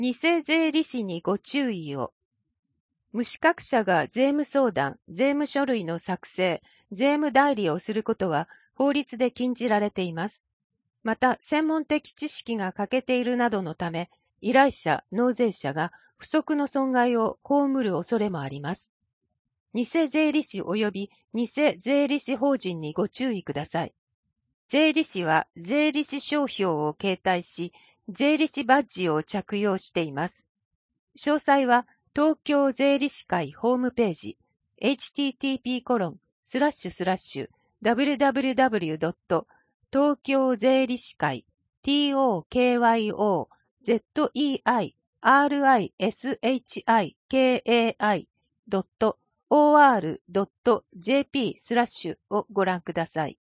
偽税理士にご注意を。無資格者が税務相談、税務書類の作成、税務代理をすることは法律で禁じられています。また、専門的知識が欠けているなどのため、依頼者、納税者が不測の損害を被る恐れもあります。偽税理士及び偽税理士法人にご注意ください。税理士は税理士商標を携帯し、税理士バッジを着用しています。詳細は東京税理士会ホームページ http://www. 東京税理士会 tokyozerishikai.or.jp/ をご覧ください。